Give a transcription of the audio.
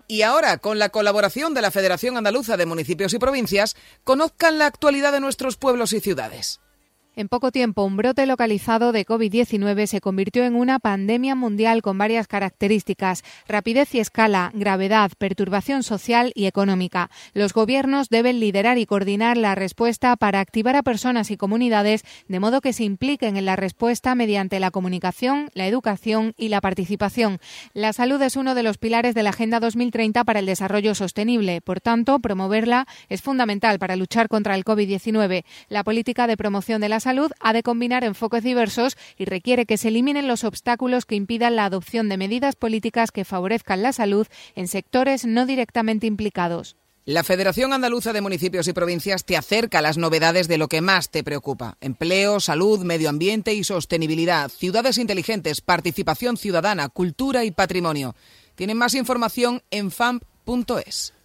Y ahora, con la colaboración de la Federación Andaluza de Municipios y Provincias, conozcan la actualidad de nuestros pueblos y ciudades. En poco tiempo, un brote localizado de COVID-19 se convirtió en una pandemia mundial con varias características: rapidez y escala, gravedad, perturbación social y económica. Los gobiernos deben liderar y coordinar la respuesta para activar a personas y comunidades de modo que se impliquen en la respuesta mediante la comunicación, la educación y la participación. La salud es uno de los pilares de la Agenda 2030 para el desarrollo sostenible. Por tanto, promoverla es fundamental para luchar contra el COVID-19. La política de promoción de la salud ha de combinar enfoques diversos y requiere que se eliminen los obstáculos que impidan la adopción de medidas políticas que favorezcan la salud en sectores no directamente implicados. La Federación Andaluza de Municipios y Provincias te acerca a las novedades de lo que más te preocupa: empleo, salud, medio ambiente y sostenibilidad, ciudades inteligentes, participación ciudadana, cultura y patrimonio. Tienen más información en famp.es.